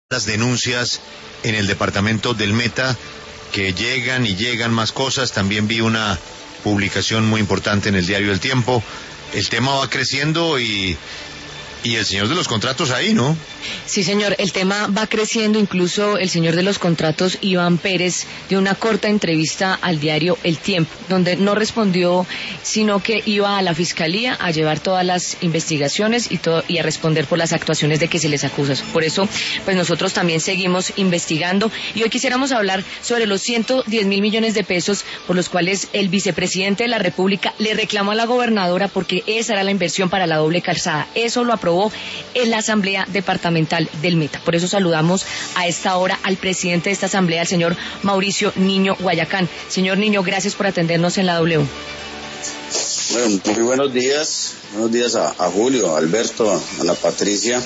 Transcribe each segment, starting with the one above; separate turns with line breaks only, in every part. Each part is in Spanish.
las denuncias en el departamento del Meta, que llegan y llegan más cosas. También vi una publicación muy importante en el diario El Tiempo. El tema va creciendo y el señor de los contratos ahí, ¿no?
Sí, señor, el tema va creciendo. Incluso el señor de los contratos, Iván Pérez, dio una corta entrevista al diario El Tiempo, donde no respondió, sino que iba a la fiscalía a llevar todas las investigaciones y a responder por las actuaciones de que se les acusa. Por eso, pues nosotros también seguimos investigando, y hoy quisiéramos hablar sobre los 110 mil millones de pesos por los cuales el vicepresidente de la República le reclamó a la gobernadora, porque esa era la inversión para la doble calzada. Eso lo aprobó en la Asamblea Departamental del Meta. Por eso saludamos a esta hora al presidente de esta asamblea, el señor Mauricio Niño Guayacán. Señor Niño, gracias por atendernos en la W.
Bueno, muy buenos días a Julio, a Alberto, a Ana Patricia.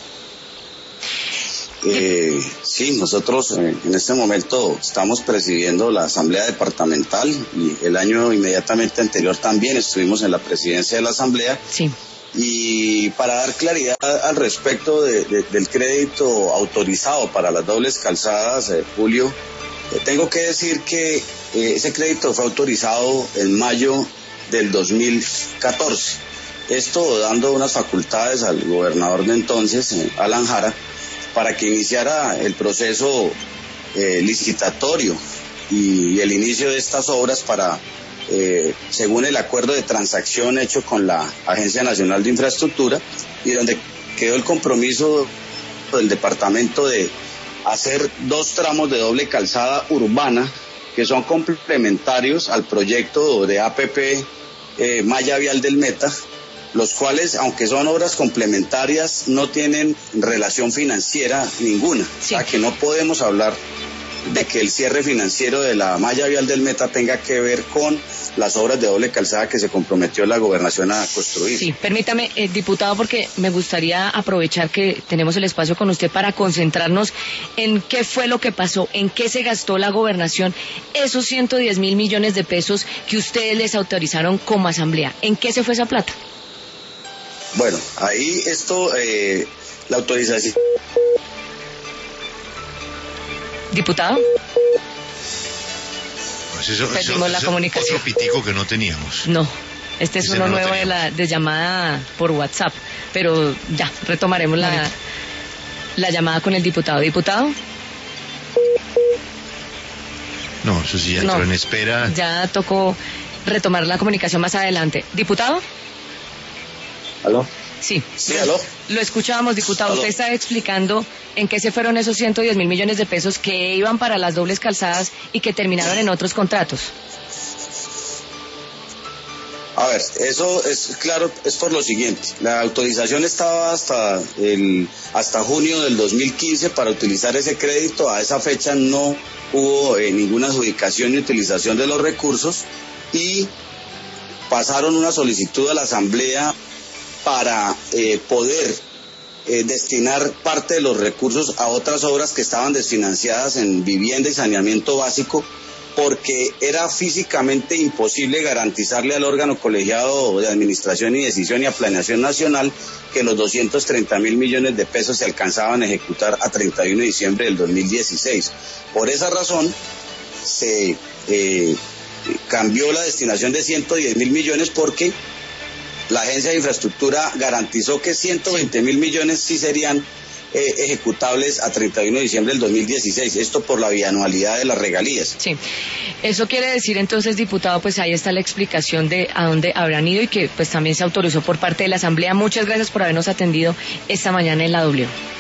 Sí, nosotros en este momento estamos presidiendo la Asamblea Departamental, y el año inmediatamente anterior también estuvimos en la presidencia de la Asamblea.
Sí.
Y para dar claridad al respecto del crédito autorizado para las dobles calzadas, Julio, tengo que decir que ese crédito fue autorizado en mayo del 2014. Esto dando unas facultades al gobernador de entonces, Alan Jara, para que iniciara el proceso licitatorio y el inicio de estas obras para, según el acuerdo de transacción hecho con la Agencia Nacional de Infraestructura, y donde quedó el compromiso del departamento de hacer 2 tramos de doble calzada urbana que son complementarios al proyecto de APP Malla Vial del Meta, los cuales, aunque son obras complementarias, no tienen relación financiera ninguna.
Sí.
O sea, que no podemos hablar de que el cierre financiero de la Malla Vial del Meta tenga que ver con las obras de doble calzada que se comprometió la gobernación a construir.
Sí, permítame, diputado, porque me gustaría aprovechar que tenemos el espacio con usted para concentrarnos en qué fue lo que pasó, en qué se gastó la gobernación esos 110 mil millones de pesos que ustedes les autorizaron como asamblea. ¿En qué se fue esa plata?
Bueno, ahí la autorización...
¿Diputado?
Perdimos
la comunicación.
Otro pitico que no teníamos.
No, este es
Ese
uno
no lo
nuevo de llamada por WhatsApp, pero ya, retomaremos la llamada con el diputado. ¿Diputado?
No, eso sí ya entró en espera.
Ya tocó retomar la comunicación más adelante. ¿Diputado?
¿Aló?
Sí.
Sí, ¿aló?
Lo escuchábamos, diputado.
¿Aló?
Usted estaba explicando en qué se fueron esos 110 mil millones de pesos que iban para las dobles calzadas y que terminaron en otros contratos.
A ver, eso es claro, es por lo siguiente. La autorización estaba hasta junio del 2015 para utilizar ese crédito. A esa fecha no hubo ninguna adjudicación ni utilización de los recursos, y pasaron una solicitud a la Asamblea para poder destinar parte de los recursos a otras obras que estaban desfinanciadas en vivienda y saneamiento básico, porque era físicamente imposible garantizarle al órgano colegiado de administración y decisión y a Planeación Nacional que los 230 mil millones de pesos se alcanzaban a ejecutar a 31 de diciembre del 2016. Por esa razón se cambió la destinación de 110 mil millones, porque la Agencia de Infraestructura garantizó que 120 mil millones sí serían ejecutables a 31 de diciembre del 2016, esto por la bianualidad de las regalías.
Sí, eso quiere decir entonces, diputado, pues ahí está la explicación de a dónde habrán ido, y que pues también se autorizó por parte de la Asamblea. Muchas gracias por habernos atendido esta mañana en la W.